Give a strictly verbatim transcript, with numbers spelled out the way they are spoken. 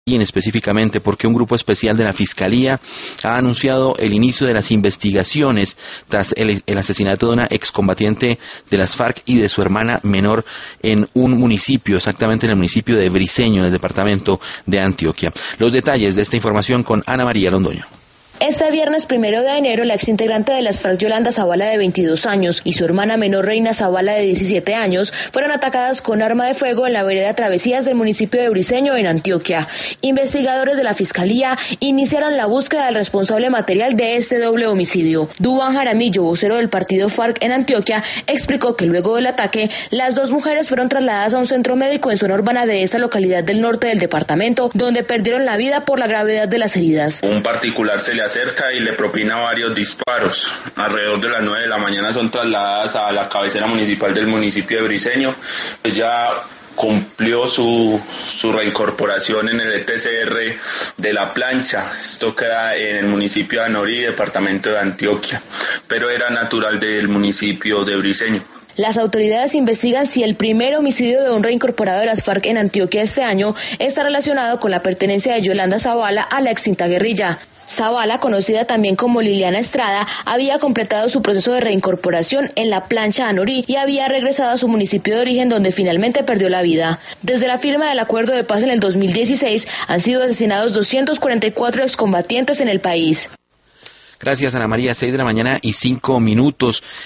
específicamente porque un grupo especial de la Fiscalía ha anunciado el inicio de las investigaciones tras el, el asesinato de una excombatiente de las FARC y de su hermana menor en un municipio, exactamente en el municipio de Briceño, en el departamento de Antioquia. Los detalles de esta información con Ana María Londoño. Este viernes primero de enero, la exintegrante de las FARC, Yolanda Zavala, de veintidós años, y su hermana menor, Reina Zavala, de diecisiete años, fueron atacadas con arma de fuego en la vereda Travesías del municipio de Briceño, en Antioquia. Investigadores de la Fiscalía iniciaron la búsqueda del responsable material de este doble homicidio. Duván Jaramillo, vocero del partido FARC en Antioquia, explicó que luego del ataque, las dos mujeres fueron trasladadas a un centro médico en zona urbana de esta localidad del norte del departamento, donde perdieron la vida por la gravedad de las heridas. Un particular se le cerca y le propina varios disparos. Alrededor de las nueve de la mañana son trasladadas a la cabecera municipal del municipio de Briceño. Ella cumplió su, su reincorporación en el E T C R de La Plancha. Esto queda en el municipio de Anorí, departamento de Antioquia, pero era natural del municipio de Briceño. Las autoridades investigan si el primer homicidio de un reincorporado de las FARC en Antioquia este año está relacionado con la pertenencia de Yolanda Zavala a la extinta guerrilla. Zavala, conocida también como Liliana Estrada, había completado su proceso de reincorporación en La Plancha, Anorí, y había regresado a su municipio de origen, donde finalmente perdió la vida. Desde la firma del acuerdo de paz en el dos mil dieciséis han sido asesinados doscientos cuarenta y cuatro excombatientes en el país. Gracias, Ana María. Seis de la mañana y cinco minutos.